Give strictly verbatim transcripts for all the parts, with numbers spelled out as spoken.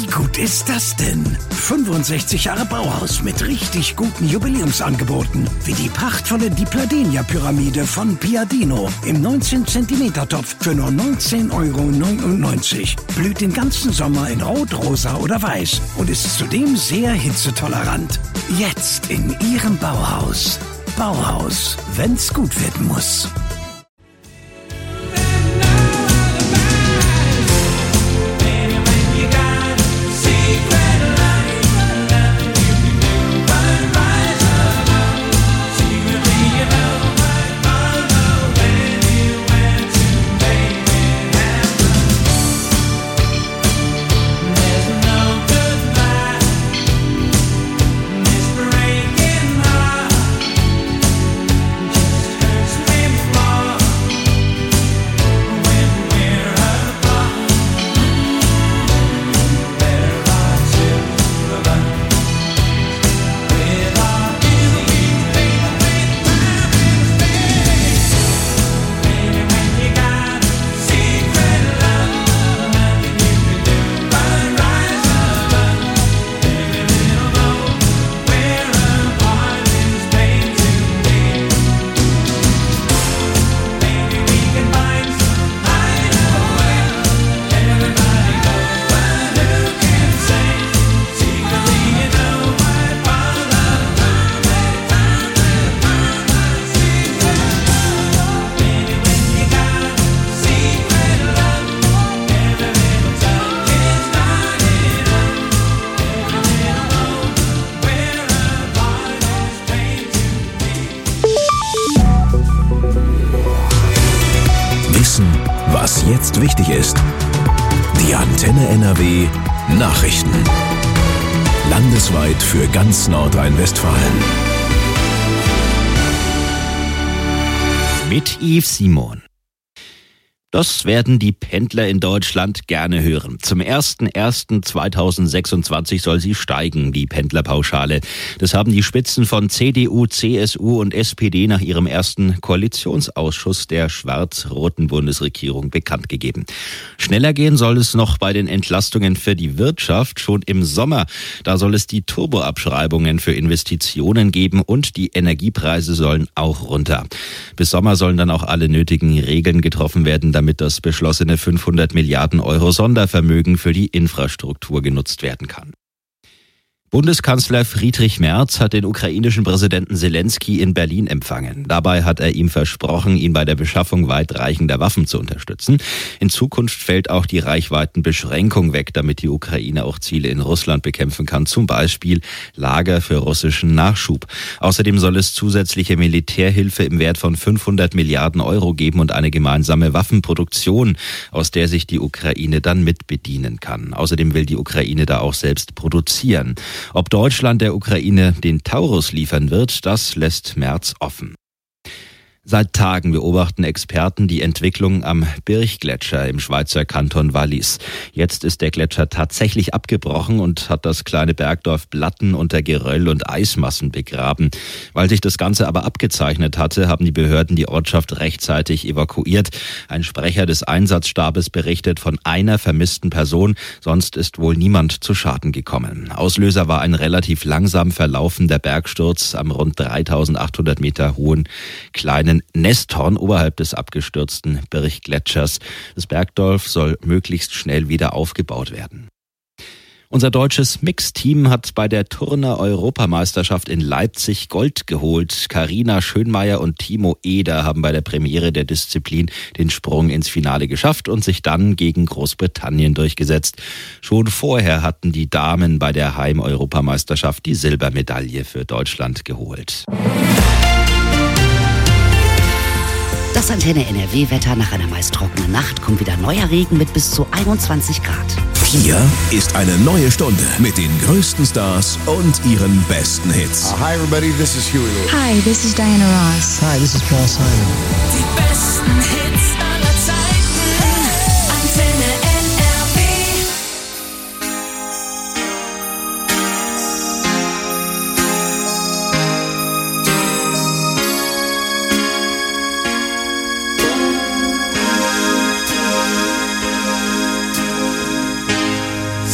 gut ist das denn? fünfundsechzig Jahre Bauhaus mit richtig guten Jubiläumsangeboten. Wie die prachtvolle Di Pladenia-Pyramide von Piadino im neunzehn Zentimeter Topf für nur neunzehn Euro neunundneunzig. Blüht den ganzen Sommer in Rot, Rosa oder Weiß und ist zudem sehr hitzetolerant. Jetzt in Ihrem Bauhaus. Bauhaus, wenn's gut werden muss. Was jetzt wichtig ist. Die Antenne N R W Nachrichten. Landesweit für ganz Nordrhein-Westfalen. Mit Yves Simon. Das werden die Pendler in Deutschland gerne hören. Zum ersten ersten zweitausendsechsundzwanzig soll sie steigen, die Pendlerpauschale. Das haben die Spitzen von C D U, C S U und S P D nach ihrem ersten Koalitionsausschuss der schwarz-roten Bundesregierung bekannt gegeben. Schneller gehen soll es noch bei den Entlastungen für die Wirtschaft. Schon im Sommer, da soll es die Turboabschreibungen für Investitionen geben und die Energiepreise sollen auch runter. Bis Sommer sollen dann auch alle nötigen Regeln getroffen werden, damit das beschlossene fünfhundert Milliarden Euro Sondervermögen für die Infrastruktur genutzt werden kann. Bundeskanzler Friedrich Merz hat den ukrainischen Präsidenten Selenskyj in Berlin empfangen. Dabei hat er ihm versprochen, ihn bei der Beschaffung weitreichender Waffen zu unterstützen. In Zukunft fällt auch die Reichweitenbeschränkung weg, damit die Ukraine auch Ziele in Russland bekämpfen kann, zum Beispiel Lager für russischen Nachschub. Außerdem soll es zusätzliche Militärhilfe im Wert von fünfhundert Milliarden Euro geben und eine gemeinsame Waffenproduktion, aus der sich die Ukraine dann mit bedienen kann. Außerdem will die Ukraine da auch selbst produzieren. Ob Deutschland der Ukraine den Taurus liefern wird, das lässt Merz offen. Seit Tagen beobachten Experten die Entwicklung am Birchgletscher im Schweizer Kanton Wallis. Jetzt ist der Gletscher tatsächlich abgebrochen und hat das kleine Bergdorf Blatten unter Geröll und Eismassen begraben. Weil sich das Ganze aber abgezeichnet hatte, haben die Behörden die Ortschaft rechtzeitig evakuiert. Ein Sprecher des Einsatzstabes berichtet von einer vermissten Person, sonst ist wohl niemand zu Schaden gekommen. Auslöser war ein relativ langsam verlaufender Bergsturz am rund dreitausendachthundert Meter hohen kleinen Nesthorn oberhalb des abgestürzten Birchgletschers. Das Bergdorf soll möglichst schnell wieder aufgebaut werden. Unser deutsches Mixteam hat bei der Turner-Europameisterschaft in Leipzig Gold geholt. Carina Schönmeier und Timo Eder haben bei der Premiere der Disziplin den Sprung ins Finale geschafft und sich dann gegen Großbritannien durchgesetzt. Schon vorher hatten die Damen bei der Heim-Europameisterschaft die Silbermedaille für Deutschland geholt. Das Antenne N R W-Wetter: nach einer meist trockenen Nacht kommt wieder neuer Regen mit bis zu einundzwanzig Grad. Hier ist eine neue Stunde mit den größten Stars und ihren besten Hits. Uh, hi everybody, this is Huey Lewis. Hi, this is Diana Ross. Hi, this is Paul Simon. Die besten Hits aller Zeiten. Antenne N R W.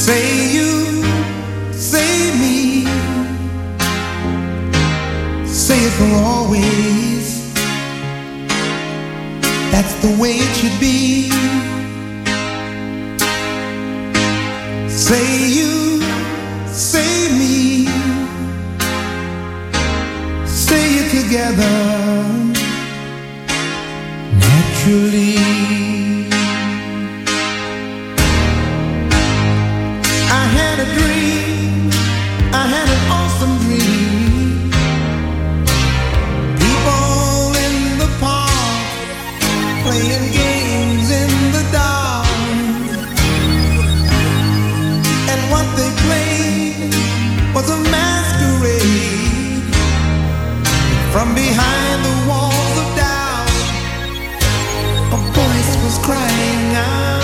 Say you, say me, say it for always. That's the way it should be. Say you, say me, say it together naturally. I had a dream, I had an awesome dream. People in the park playing games in the dark. And what they played was a masquerade. From behind the walls of doubt, a voice was crying out.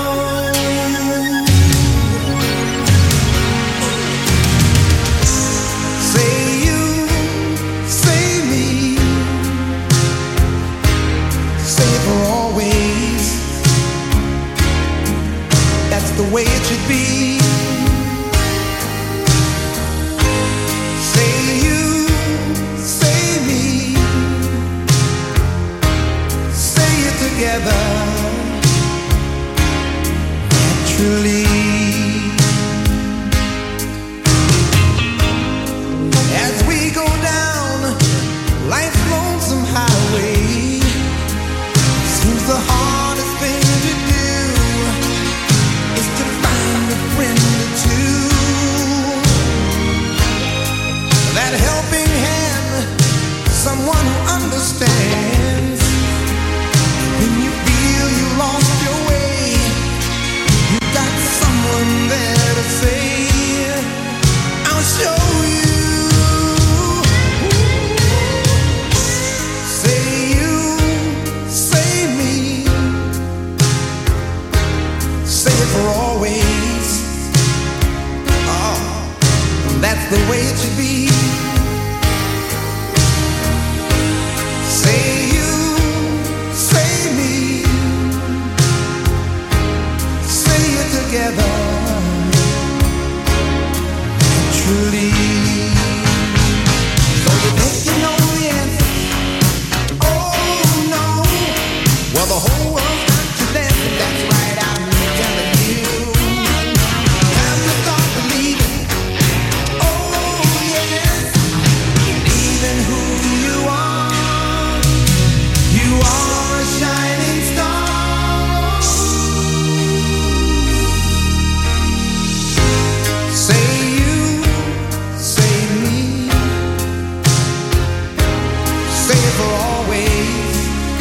Say you, say me, say it for always. That's the way it should be. Say you, say me, say it together naturally. As we go down life's lonesome highway, seems the hardest thing to do is to find a friend or two. That helping hand, someone who understands. When you feel you lost your way, you got someone there to say, I'll show you. Say you, say me, say it for always. Oh, that's the way it should be. Say you, say me, say it together naturally. So you think you know the answer? Oh no. Well, the whole world's got to dance. That's right, I'm telling you. Time to start believing. Oh yes, believing who you are. You are a shining star. Say you, say me, say it for always.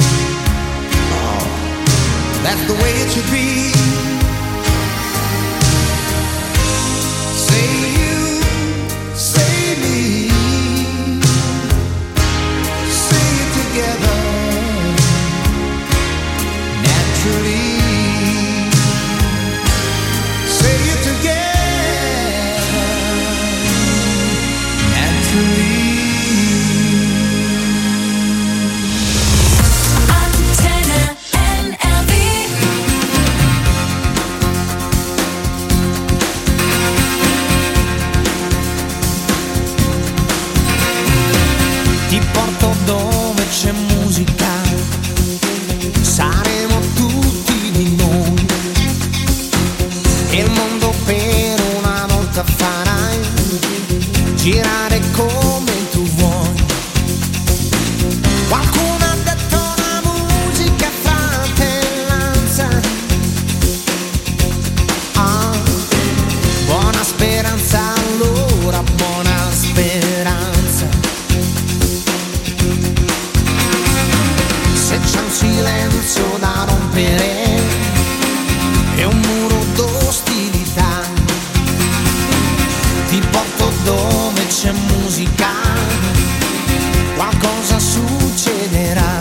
Oh, that's the way it should be. Say you, say me, say it together naturally. Say it together naturally. Antenne N R W. Ti porto dove c'è musica, saremo tutti di noi. E il mondo per una volta farai girare come tu vuoi. Qualcuno ha detto la musica è fratellanza. Ah, buona speranza allora, buona speranza. Se c'è un silenzio da rompere e un muro d'ostilità, ti porto dove c'è musica, qualcosa succederà.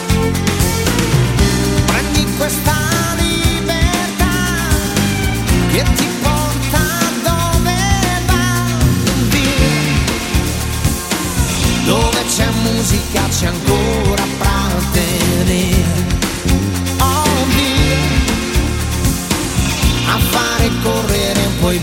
Prendi questa libertà che ti porta dove va, via. Dove c'è musica c'è ancora prateria. Oh via, a fare correre un po'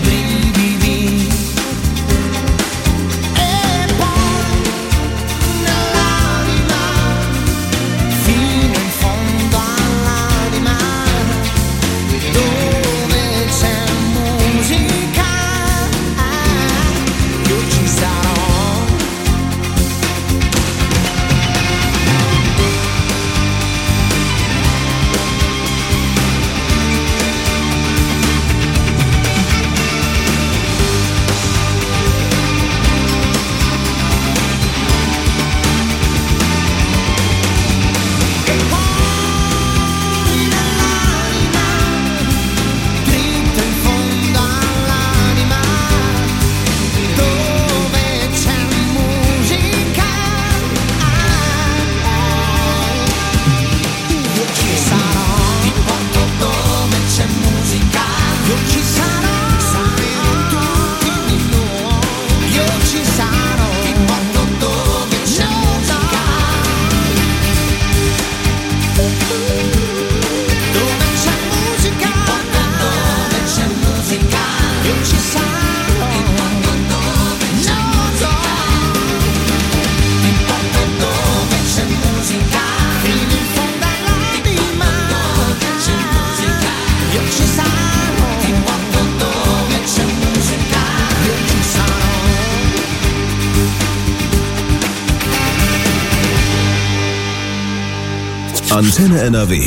Antenne N R W.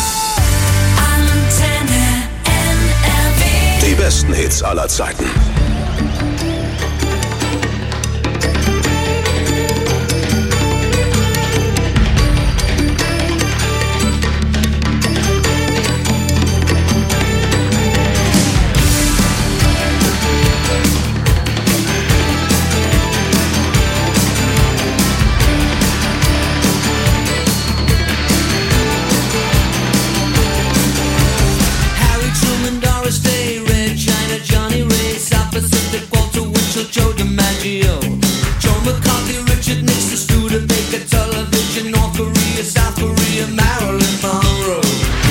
Antenne N R W. Die besten Hits aller Zeiten. Harry Truman, Doris Day, Red China, Johnny Ray, South Pacific, Walter Winchell, Joe DiMaggio, Joe McCarthy, Richard Nixon, Studebaker, television, North Korea, South Korea, Marilyn Monroe.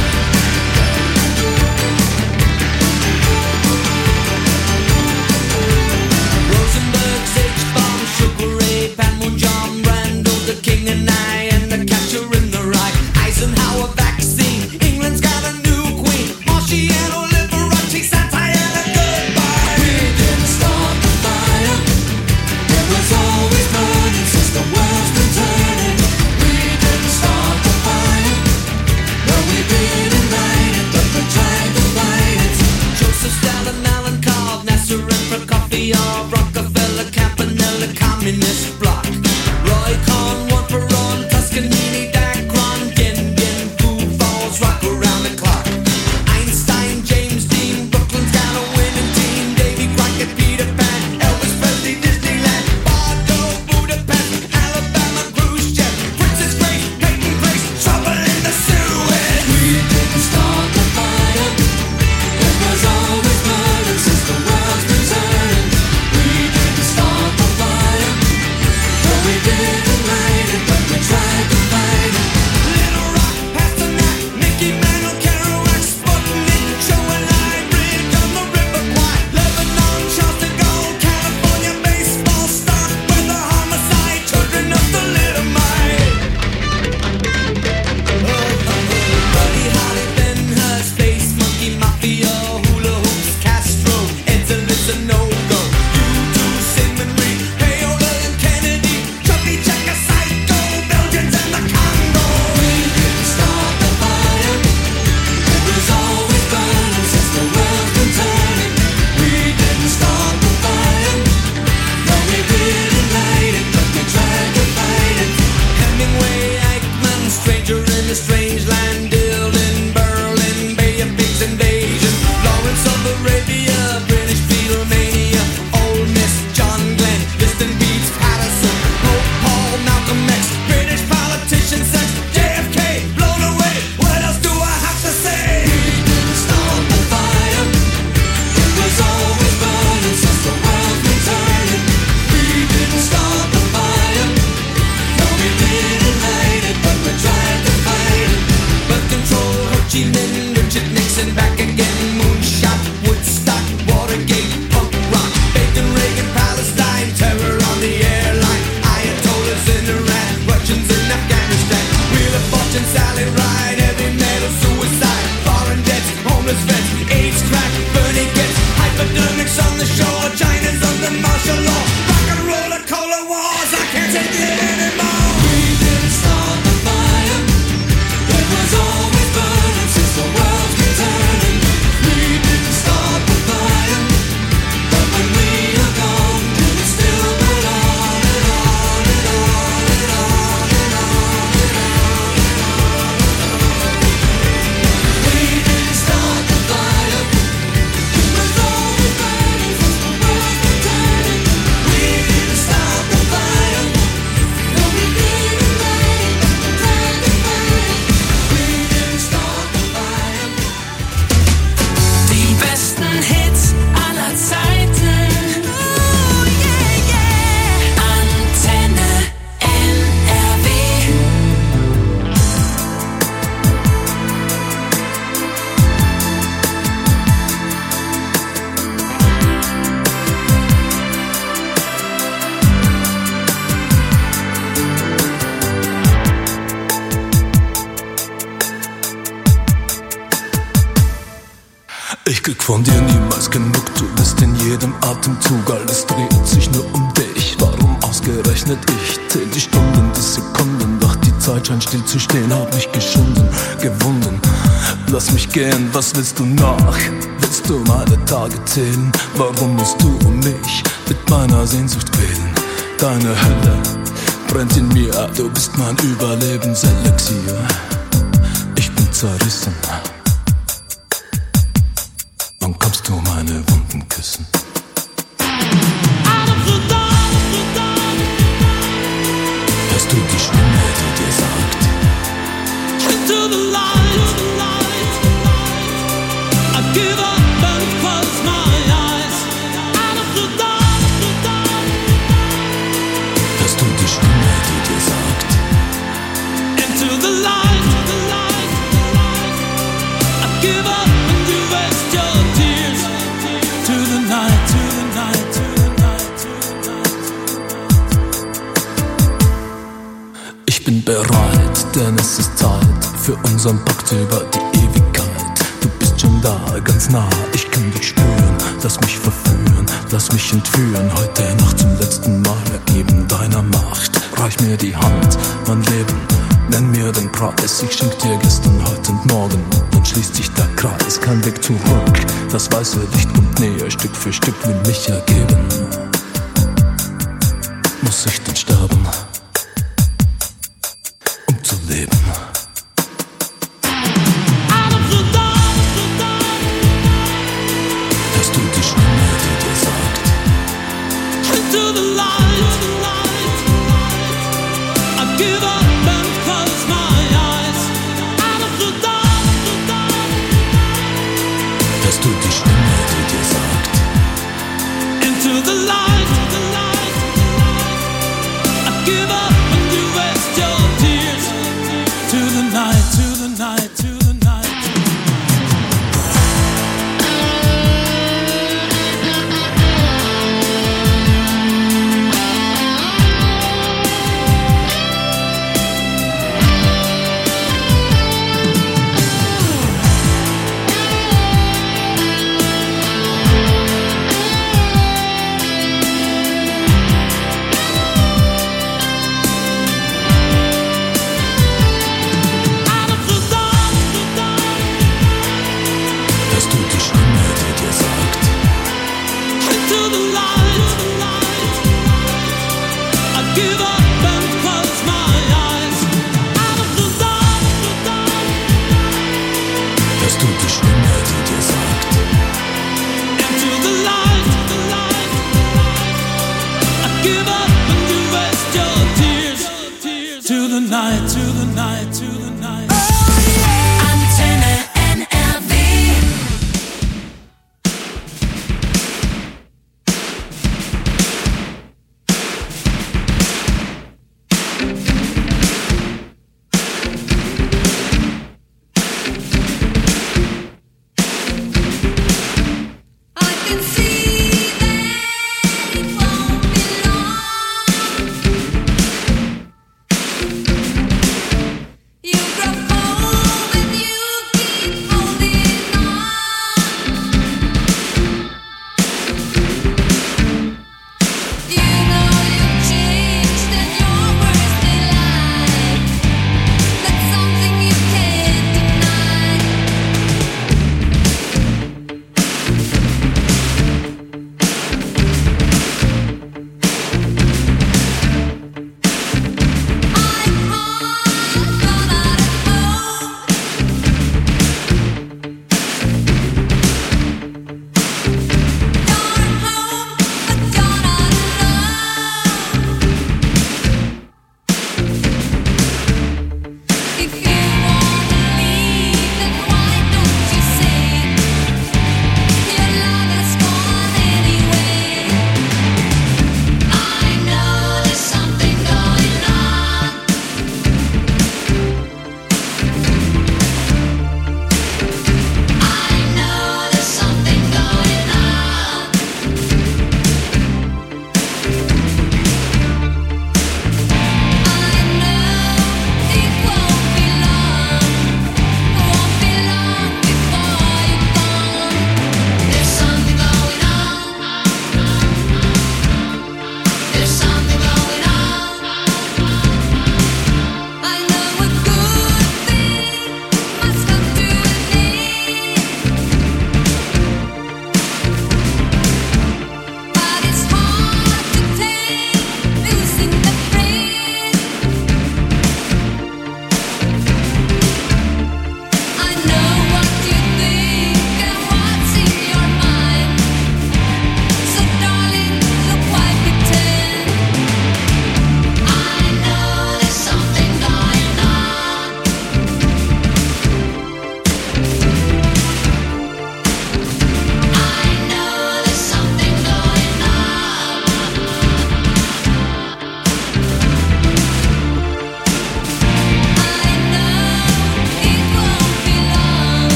Rosenberg, H-Bomb, Sugar Ray, Panmunjom, Randall, the King and I, and the Catcher in the Rye, Eisenhower vaccine, England's got a new queen, Marciano, Liberace, Santana, goodbye. We didn't start the fire, it was always burning since the world's been turning. We didn't start the fire, no we didn't light it, but we tried to fight it. Joseph Stalin, Alan Cobb, Nasser and Prokofiev, Rockefeller, Campanella, Communist Bloc, Roy Cohn, One Perón, Toscanini, Dacron, Gendon, Foo Falls, rock around the clock. Einstein, James Dean, Brooklyn's got a winning team. Davy Crockett, Peter Pan, Elvis Presley, Disneyland, Bardo, Budapest, Alabama, Khrushchev, Princess Grace, Peyton Place, trouble in the Suez. We didn't start the fire, it was always burning since the world's been turning. We didn't start the fire, no we didn't light it, but we tried to fight it. Little Rock, Pasternak, Mickey Mantle, Kerouac, Sputnik, Joe and I, Bridge on the River Kwai, Lebanon, Charles de Gaulle, California, baseball star, weather, homicide, children of the little mite. Buddy Holly, Ben Hur, Space Monkey, Mafia, Hula Hoops, Castro, Edson, a no-go. U two, Sigmund Reed, Paola and Kennedy, Chubby Checker, Psycho, Belgians and the Congo. We didn't start the fire, it was always burning since the world's been turning. We didn't start the fire, no we didn't light it, but we tried to fight it. Hemingway, Eichmann, Stranger in a Strange Land, Dylan, Berlin, Bay of Pigs invasion, Lawrence of Arabia, British Beatlemania, Old Miss, John Glenn, Liston Beats, Patterson, Pope Paul, Malcolm X, British politician sex, J F K, blown away. What else do I have to say? We didn't start the fire, it was always burning since the world's been turning. We didn't start the fire, no we didn't light it, but we tried to fight it. Birth control, Ho Chi Minh, Richard Nixon, back again, moonshot, Woodstock, Watergate, punk rock, Bacon, Reagan, Palestine, terror on the airline, Ayatollahs in Iran, Russians in Afghanistan, Wheel of Fortune, Sally Ride, heavy metal, suicide, foreign debts, homeless vets, AIDS, crack, Bernie gets, hypodermics on the shore, China's under martial law, rock and roller, cola wars, I can't take it anymore. We didn't start the fire, it was always burning since the world's been turning. We didn't start the fire, but when we are gone, it'll still burn on and on and on and on and on and on and on. We didn't start the fire, it was always burning since the world's been turning. We didn't start the fire, no we didn't light it, but we tried to fight it. We didn't start the fire. Die besten Hits aller Zeiten. Oh, yeah, yeah. Antenne N R W. Ich krieg von dir niemals genug, du bist in jedem Atemzug, alles dreht sich nur um dich. Warum ausgerechnet ich? Zähl die Stunden, die Sekunden, doch die die Zeit scheint still zu stehen, hab mich geschunden, gewunden. Lass mich gehen, was willst du noch? Willst du meine Tage zählen? Warum musst du mich mit meiner Sehnsucht quälen? Deine Hölle brennt in mir, du bist mein Überlebenselixier. Ich bin zerrissen. Wann kommst du meine Wunden küssen? Hörst du die Stimme, die dir sagt: Into the light, I give up and close my eyes. Out of the dark. Hörst du die Stimme, die dir sagt: Into the light, I give up and you waste your tears. To the night, to the night, to the night, to the night. Ich bin bereit, denn es ist Zeit für unseren Pakt über die Ewigkeit. Du bist schon da, ganz nah, ich kann dich spüren. Lass mich verführen, lass mich entführen. Heute Nacht zum letzten Mal ergeben deiner Macht. Reich mir die Hand, mein Leben, nenn mir den Preis. Ich schenk dir gestern, heute und morgen, dann schließt sich der Kreis. Kein Weg zurück, das weiße Licht kommt näher. Stück für Stück will mich ergeben. Muss ich denn sterben, um zu leben? Hörst du die Stimme, die dir sagt: Into the light, I give up and close my eyes. Out of the dark. Hörst du die Stimme, die dir sagt: Into the light, I give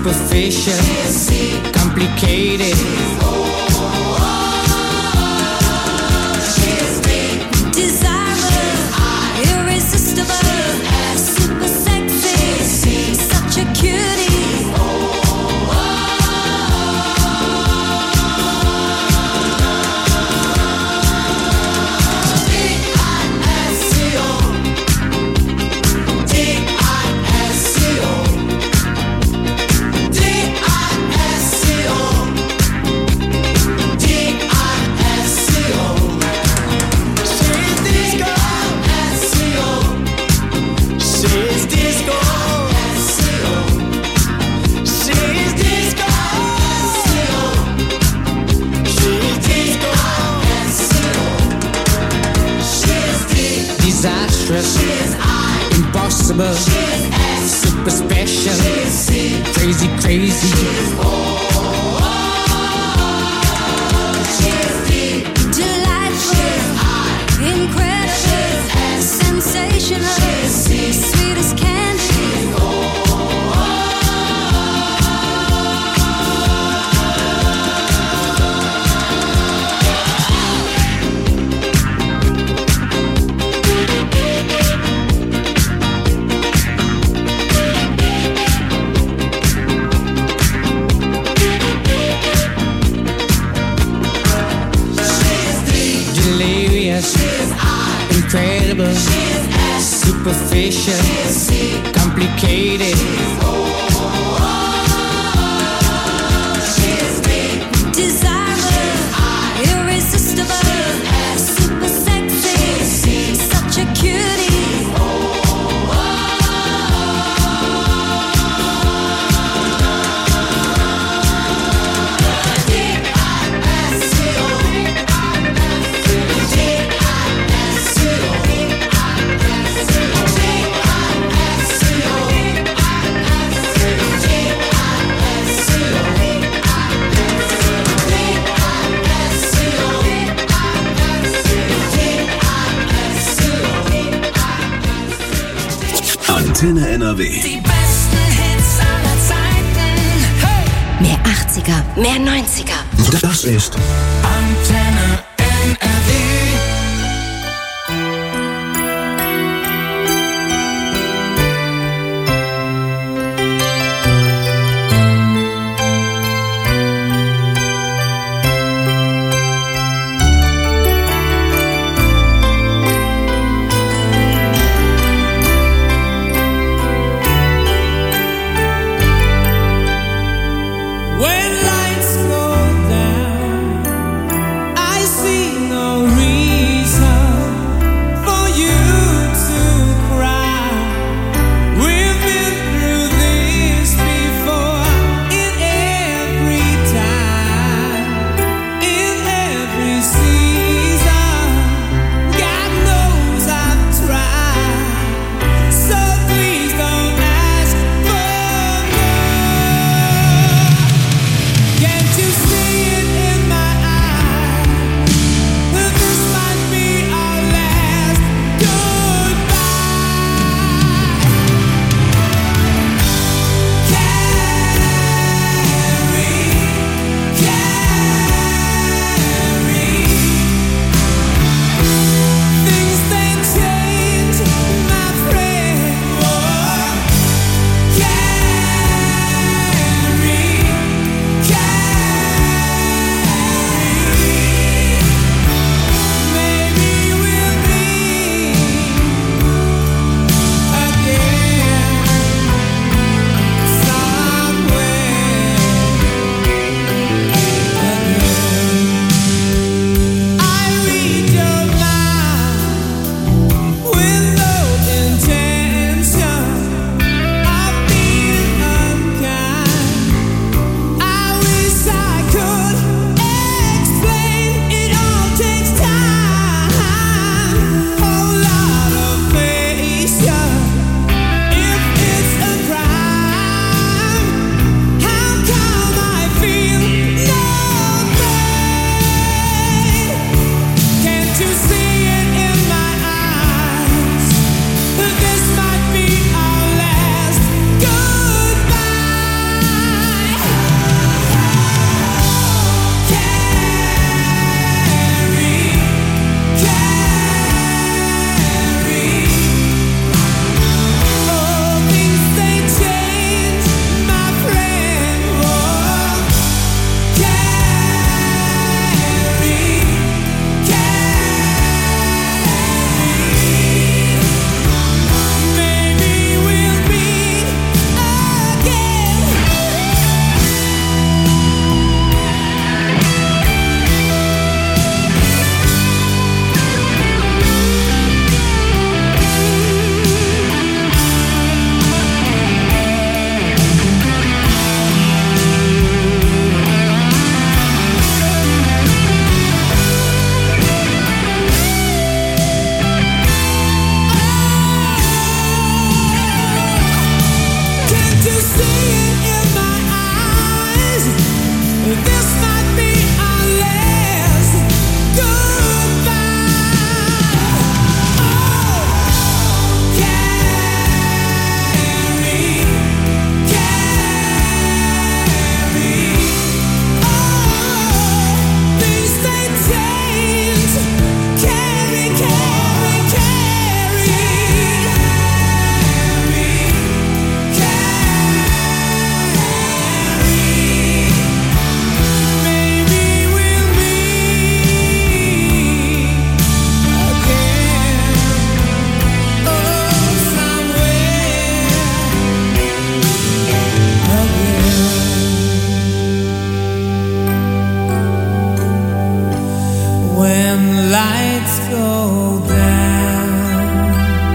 superficial, complicated. Desirable, irresistible, super sexy, such a cutie. Impossible, super special, crazy, crazy. Delightful, incredible, sensational, sweet as candy. Incredible, superficial, complicated. Desirable, irresistible, super sexy, such a cutie. Antenne N R W. Die besten Hits aller Zeiten. Hey! Mehr achtziger, mehr neunziger. Das ist Antenne N R W. Yeah. lights go down.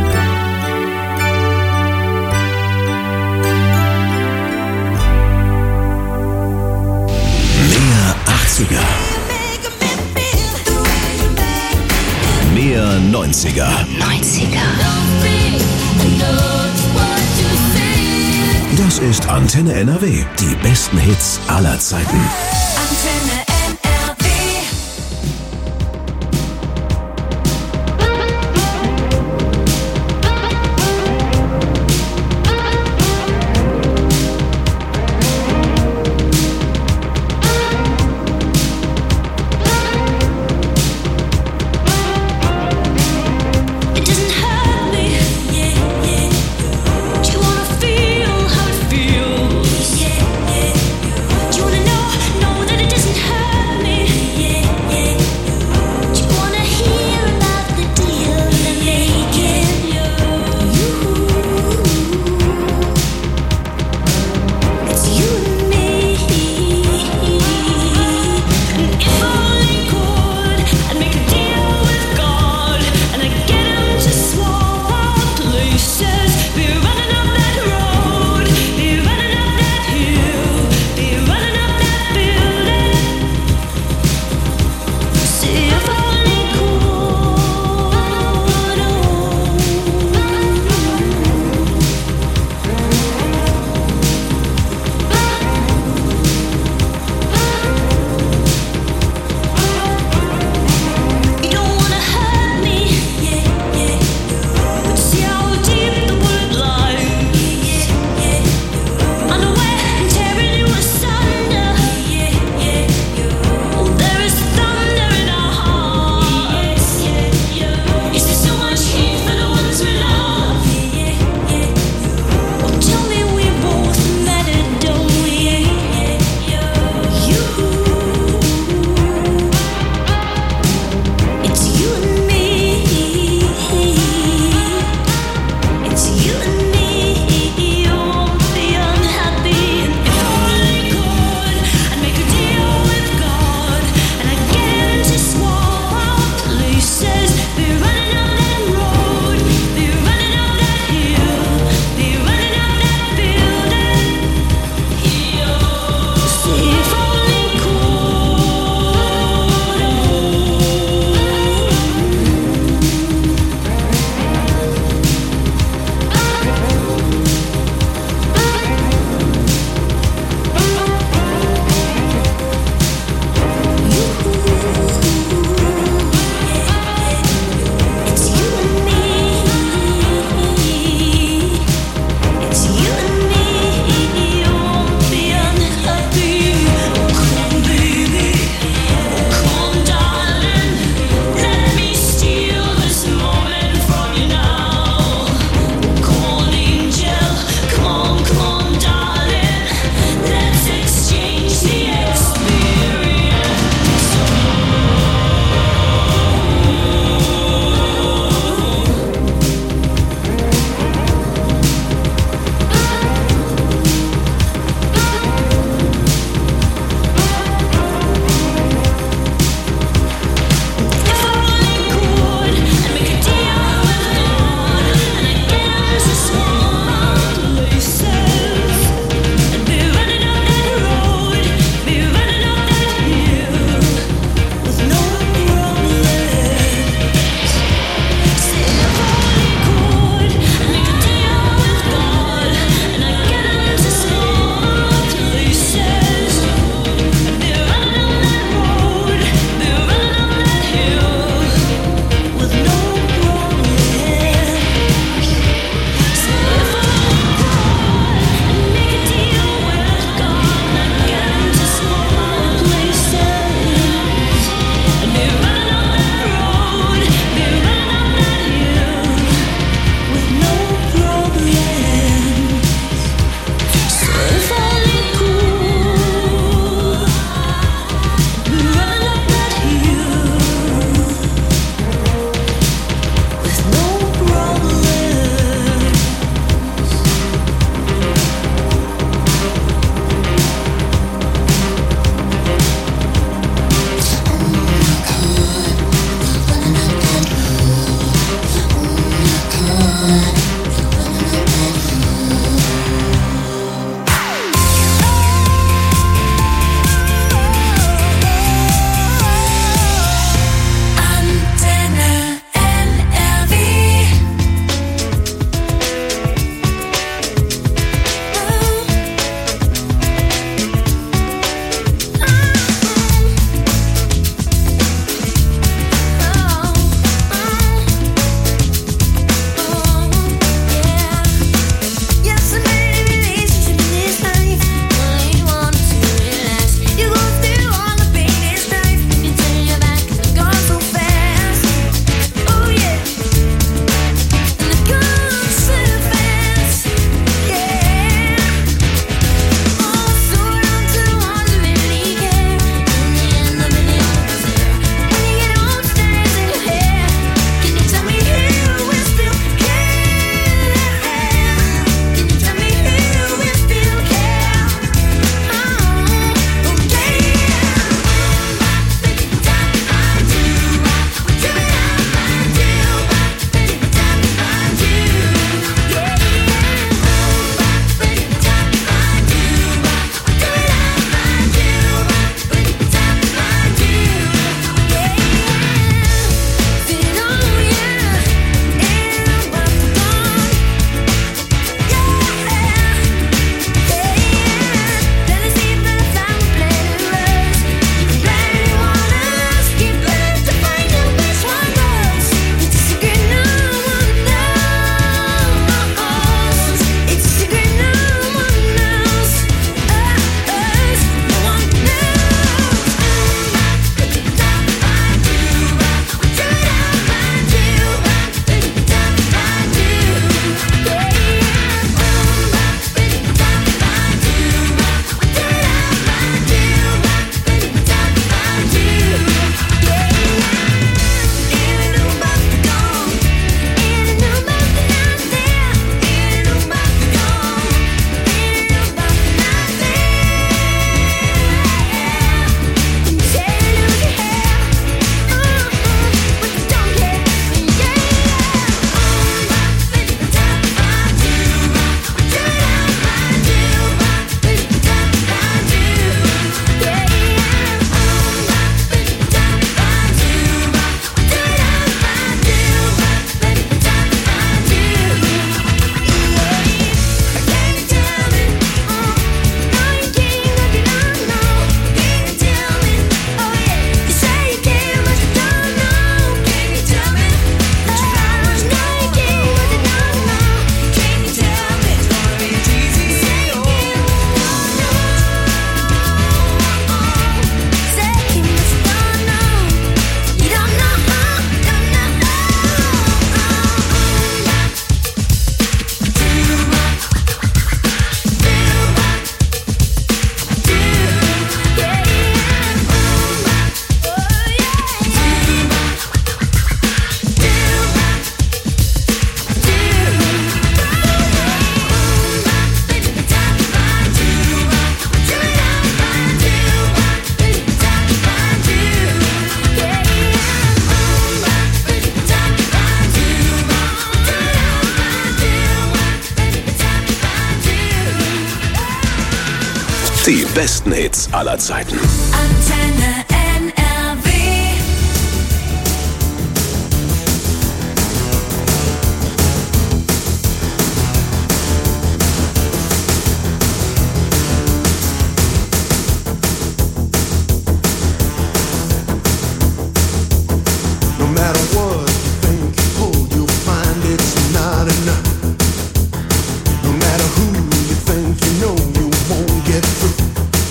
Mehr achtziger. Mehr neunziger. neunziger. Das ist Antenne N R W. Die besten Hits aller Zeiten. Antenne N R W. It doesn't hurt me. Yeah, yeah. Do you wanna feel how it feels? Yeah, yeah. Do you wanna know, know that Die besten Hits aller Zeiten. Antenne N R W. No matter what you think you hold, you'll find it's not enough. No matter who you think you know, you won't get through.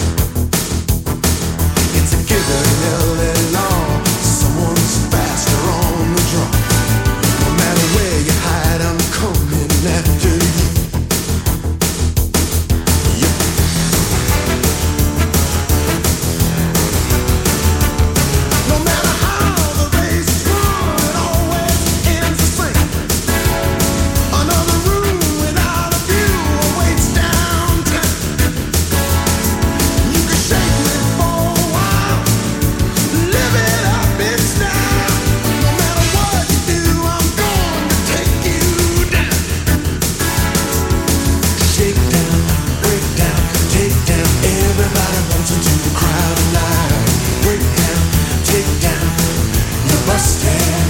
It's a given, L A law. Someone's faster on the draw. No matter where you hide, I'm coming after you. Yeah. No matter how the race is run, it always ends the same. Another room without a view awaits downtown. You can shake me for a while, live it up, it's now. No matter what you do, I'm going to take you down. Shake down, break down, take down. Everybody wants into the crowd alive. Break down, take down, you're busted.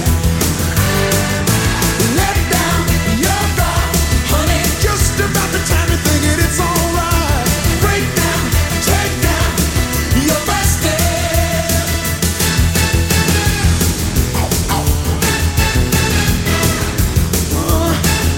Let down your guard, honey. Just about the time you're thinking it's alright. Break down, take down, you're busted. Ow, ow. Uh.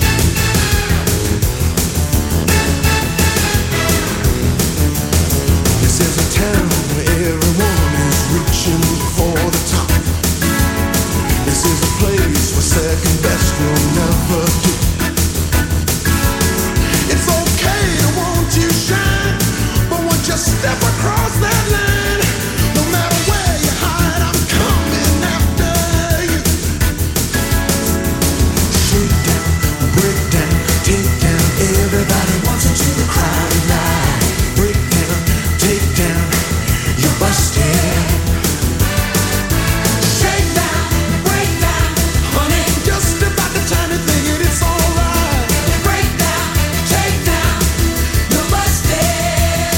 This is a town where everyone is reaching for the top. This is a place where second best will never do. It's okay to want to shine, but once you step across that line, no matter where you hide, I'm coming after you. Shake down, break down, take down. Everybody wants into the crowded line. Break down, take down, you're busted. Shake down, break down, honey. Just about the time you're thinking it's alright. Break down, take down, you're busted.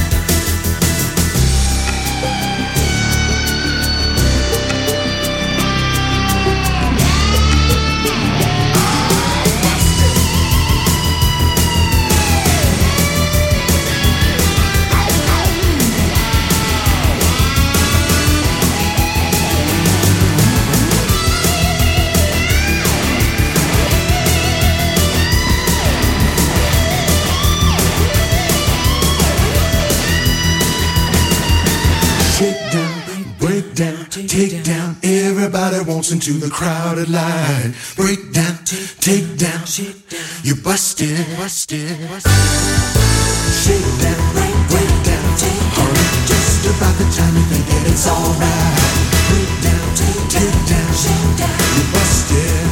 Shake down, break down, take down. Everybody wants into the crowded line. Break down, take down, you're busted. Busted. Shake down, break down, honey. Just about the time you think that it's alright. Break down, take down, you're busted.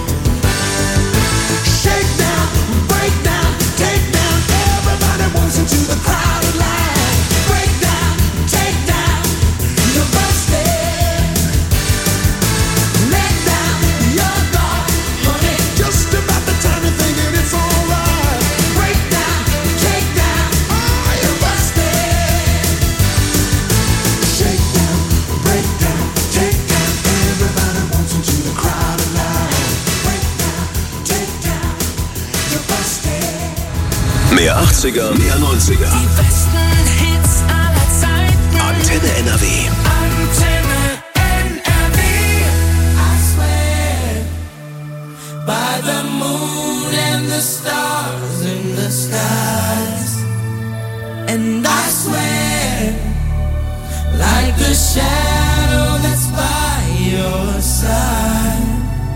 Shake down, break down, take down. Everybody wants into the crowded line. Break down, take down, you're busted. Let down your guard, honey. Just about the time you're thinking it's alright. Break down, take down, oh, you're busted. Shake down, break down, take down. Everybody wants into the crowded line. Break down, take down, you're busted. Mehr achtziger, mehr neunziger. Die besten Hits aller Zeiten. Antenne N R W. Antenne N R W. I swear by the moon and the stars in the skies, and I swear like the shadow that's by your side.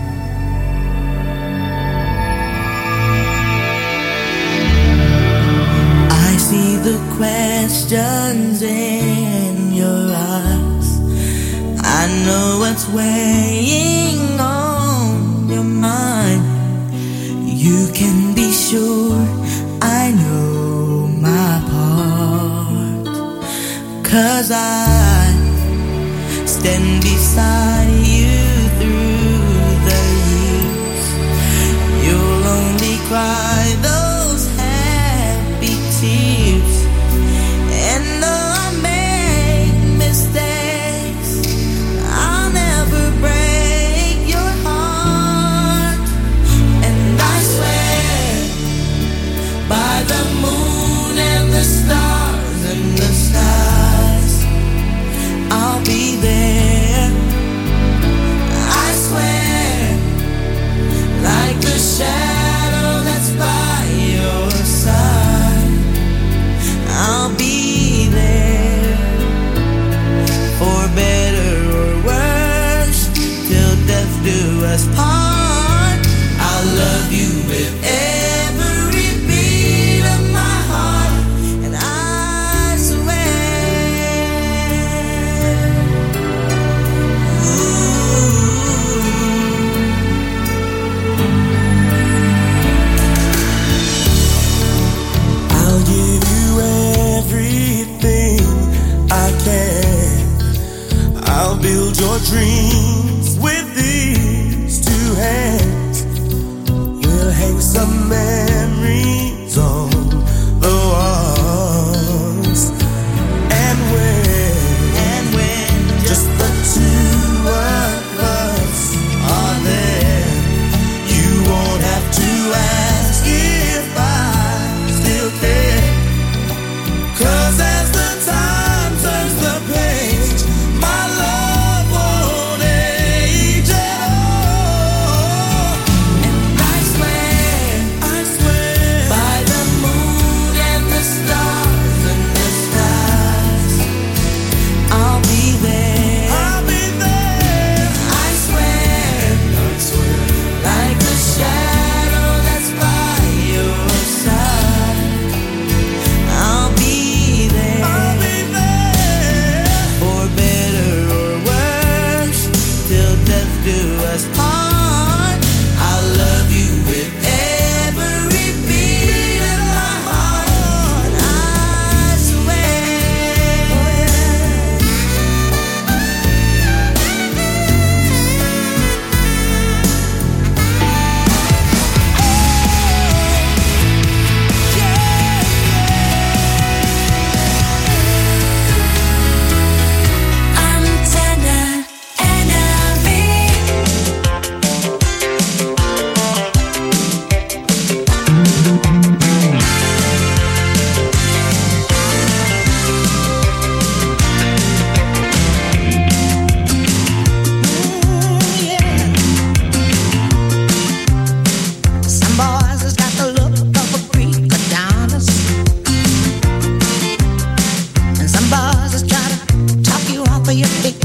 I see the questions in your eyes. I know what's weighing on your mind. You can be sure I know my part, 'cause I stand beside you through the years. You'll only cry those happy tears, build your dreams with these two hands. We'll hang some memories on the walls. And when, and when just the two of us are there, you won't have to ask if I still care. 'Cause as the time turns the page, my love won't age at all. And I swear, I swear, by the moon and the stars and the skies, I'll be there. I'll be there. I swear, I swear, like a shadow that's by your side, I'll be there. I'll be there. For better or worse, till death do us part. I'll love you with every beat of my heart. I swear. Antenna N L V. Some boys has got the look of a Greek Adonis, and some boys is try to talk you off of your feet.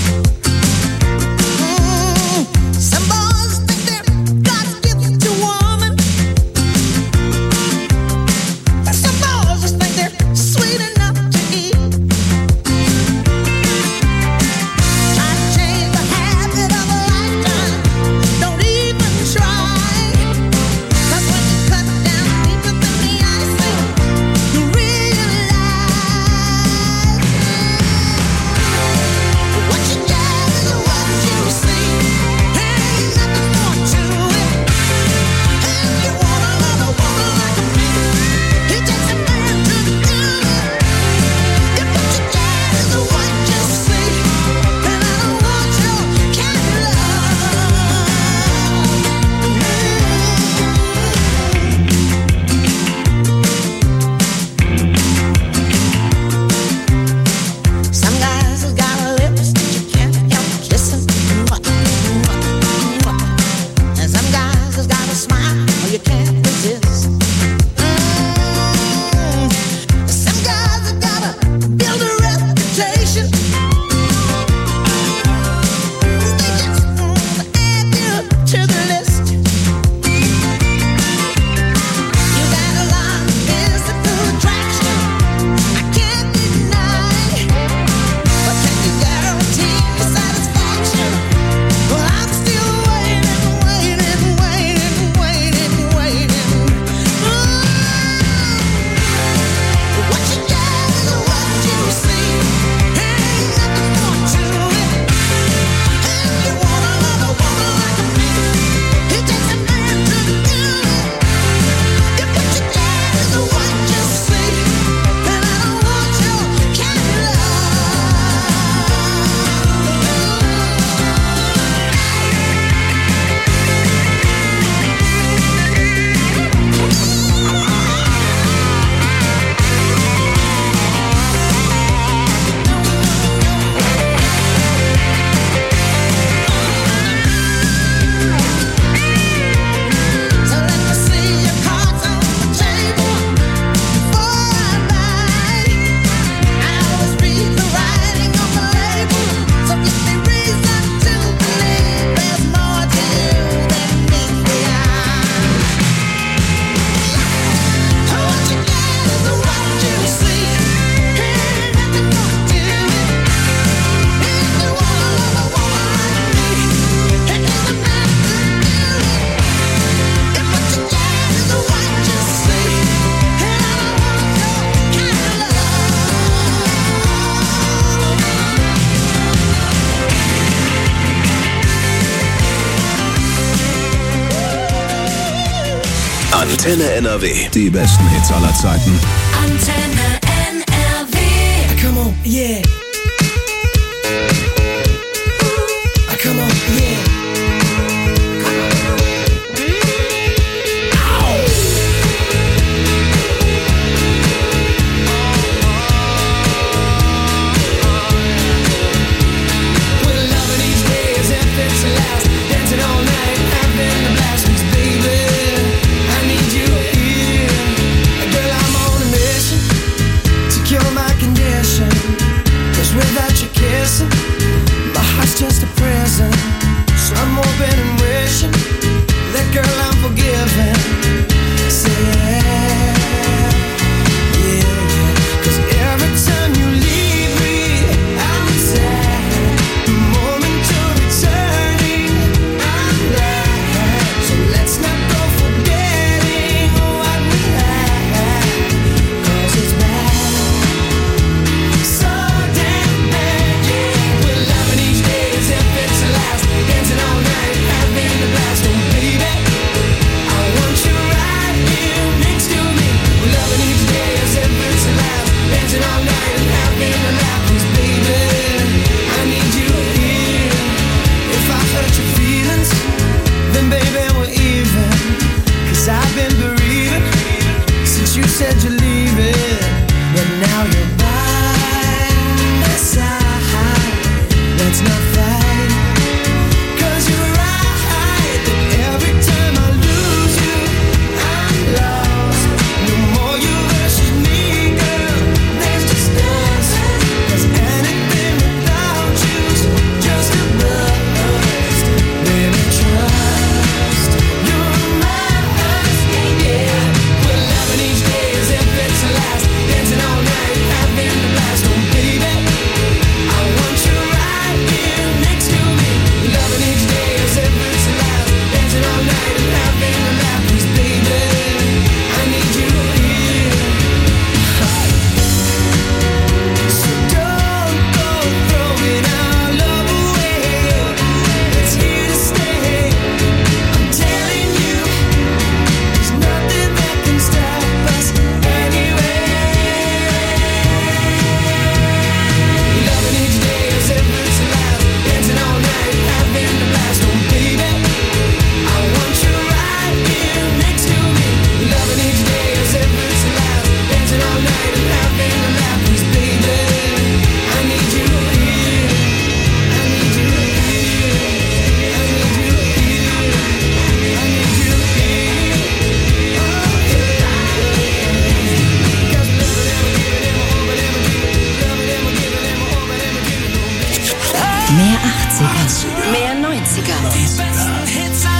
Mm, Some boys think they're God's gift to woman, but some boys just think they're sweet enough to eat. Try to change the habit of a lifetime, don't even try. 'Cause when you cut down deeper than the icing, you realize Antenne N R W. Die besten Hits aller Zeiten. Antenne N R W. Come on, yeah. Come on, yeah. Just a present, so I'm hoping and wishing that girl I'm forgiving. Say yeah, yeah, yeah. 'Cause every time you leave me, I'm sad. Momentary turning, I'm glad. So let's not go forgetting what we had, 'cause it's bad, so damn bad, yeah. We're loving each day as if it's the last, dancing all night, having a blast. Oh baby, I want you right here next to me. We're loving each day as if it's the last, dancing all night and having a laugh. 'Cause baby, I need you here. If I hurt your feelings, then baby we're even. 'Cause I've been bereaving since you said you're leaving, but now you're by my side. Let's not fight, 'cause you're right, that every time I lose you, I'm lost. No more you versus me, girl, there's just us. 'Cause anything without you's just a bust. Baby, trust, you're mine, yeah. We're loving each day as if it's the last, dancing all night, having a blast. Oh baby, I want you right here next to me. Loving each day as if it's the last, dancing all night and having a laugh. 'Cause baby, I need you here. So don't go throwing our love away. It's here to stay. I'm telling you, there's nothing that can stop us anyway. Loving each day as if it's the last, dancing all night, having a blast. Oh baby, I want you right here next to me. Loving each day as if it's the last, dancing all night and having a laugh. 'Cause baby, I need you here. I need you here. I need you here. I need you here. Oh yeah. 'Cause loving them, giving them, hoping them, loving them, giving them, hoping them, giving them. Mehr achtziger, mehr neunziger. Die besten Hits